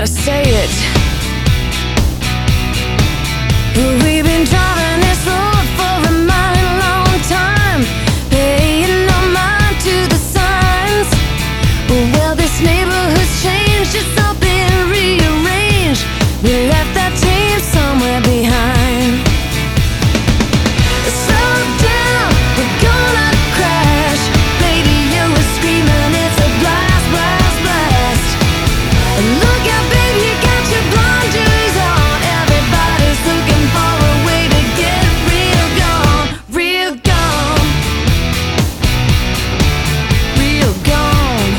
to say it. We've been driving this road for a mighty long time, paying no mind to the signs. Well, this neighborhood's changed, it's all been rearranged. We left that team somewhere behind. Slow down, we're gonna crash. Baby, you were screaming, it's a blast, blast, blast. Look out, baby, you got your blinders on. Everybody's looking for a way to get real gone, real gone, real gone.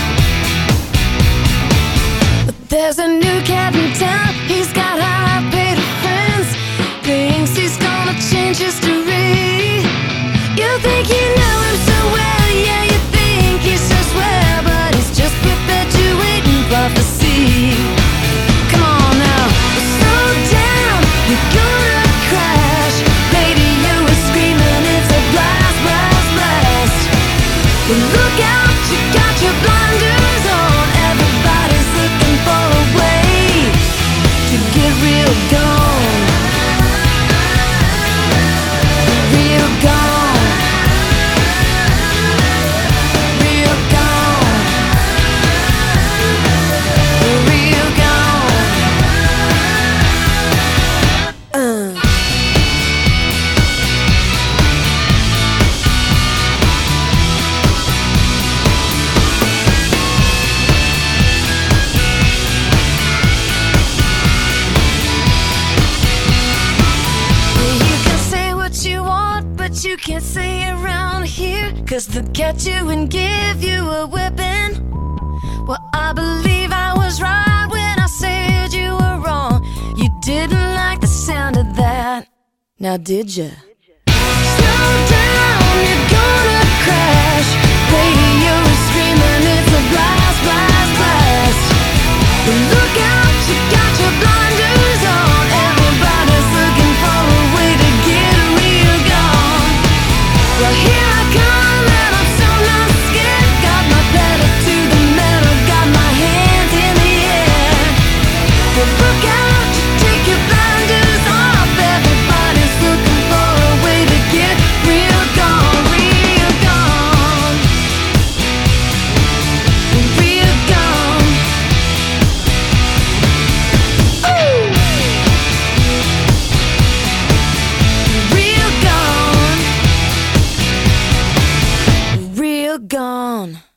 But there's a new cat in town, he's got high-paid friends. Thinks he's gonna change history. You think you know him so well, yeah, you think he's so swell, but he's just perpetuating prophecy. Come on now, slow down, you're gonna crash. Lady, you were screaming, it's a blast, blast, blast. Well, look out, you got your blinders on. Everybody's looking for a way to get real gone, real gone, real gone, real gone. You can say what you want, but you can't say it around here, 'cause they'll catch you and give you a whipping. Well, I believe I was right when I said you were wrong. You didn't like the sound of that, now did ya? Slow down, you're gonna crash. Lady, you were screaming, it's a blast, blast, blast. But look out, you got your blinders on. Everybody's looking for a way to get real gone. Well, here I come and I'm so not scared. Got my pedal to the metal, got my hands in the air. Well, look out, you take your blinders off. Everybody's looking for a way to get real gone, real gone, real gone. Ooh. Real gone, real gone.